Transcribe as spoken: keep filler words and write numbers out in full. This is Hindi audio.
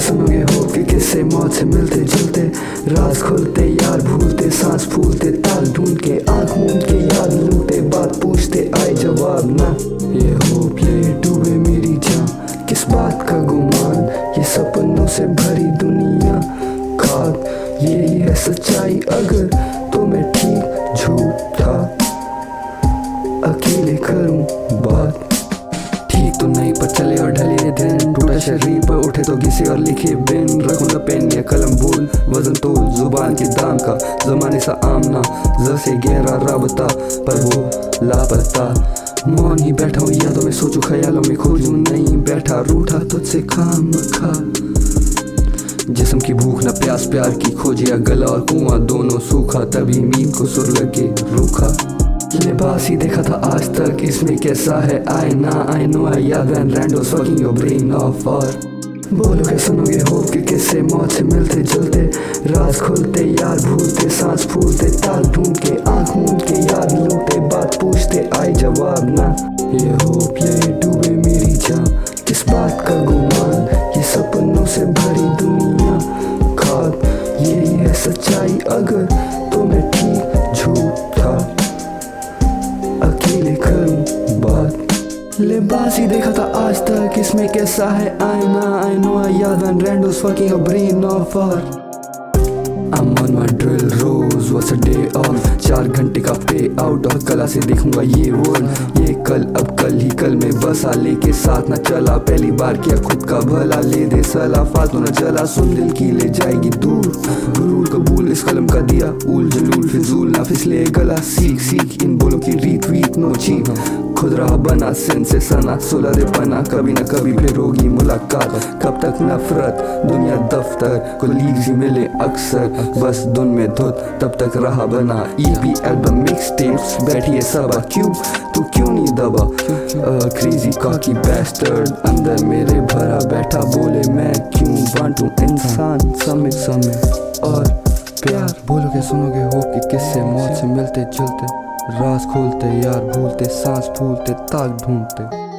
सुनोगे हो कि किससे मौत से मिलते जुलते, राज खोलते यार भूलते, सांस फूलते ताल ढूंढ के, आंख मूंद के याद लूटे, बात पूछते आए जवाब ना। ये होप ये डूबे मेरी जान, किस बात का गुमान, ये सपनों से भरी दुनिया खाक, यही है सच्चाई अगर तो मैं ठीक झूठा अकेले करूं बात। ठीक तो नहीं पर चले और ढले दिन, टूटा शरीर पर उठे तो घिसे और लिखे बिन, रखूं न पेन या कलम बोल, वजन तो जुबान के दाम का, जमाने सा आमना जैसे गहरा राबता पर वो लापता। मौन ही बैठा हूँ यादों में सोचूं, ख्यालों में खोजूं, नहीं बैठा रूठा तुझसे खाम खा। जिस्म की भूख न प्यास, प्यार की खोज या गला और कुआं दोनों सूखा, तभी मीत को सुर लगे रूखा। लिबास ही देखा था आज तक, इसमें कैसा है आईना, आई नो आई याद and randos fucking your brain off. और बोलोगे सुनोगे हो कि किससे मौत से मिलते जुलते, राज खोलते यार भूलते, सांस फूलते ताल ढूंढ के, आंख मूंद के याद लूटे, बात पूछते आए जवाब ना। ये होप ये डूबे मेरी जान, किस बात का गुमान, ये सपनों से भरी दुनिया खाक, यही है सच्चाई अगर तो मैं ठीक झूठा अकेले करूं बात। लिबास ही देखा था आज तक, इसमें कैसा है आईना, आई नो आई याद and randos fucking your brain off. और I'm on my drill rose what's a day off, चार घंटे का पे आउट और कला से देखूंगा ये वर्ल्ड, ये कल अब कल ही कल में बसा, लेके साथ न चला, पहली बार किया खुद का भला, ले दे सलाह फालतू न चला, सुन दिल की ले जाएगी दूर, गुरूर कबूल इस कलम का दिया, उल जलूल फिजूल ना फिसले गला, सीख सीख इन बोलों की रीत वीत नो चीप, खुद रहा बना सिन से सना, सुलह पना, कभी न कभी फिर होगी मुलाकात, कब तक नफरत दुनिया दफ्तर, कोलीग्स ही मिले अक्सर, बस धुन में धुत तब तक रहा बना, ईपी एल्बम मिक्स टेप्स बैठिए सबा, क्यों तू क्यों नहीं दबा, क्रेजी कॉकी बैस्टर्ड अंदर मेरे भरा बैठा, बोले मैं क्यों बांटूं इंसान समय समय और प्यार। बोलोगे सुनोगे हो कि किससे मौत से मिलते जुलते, राज खोलते यार भूलते, सांस फूलते ताक ढूंढते।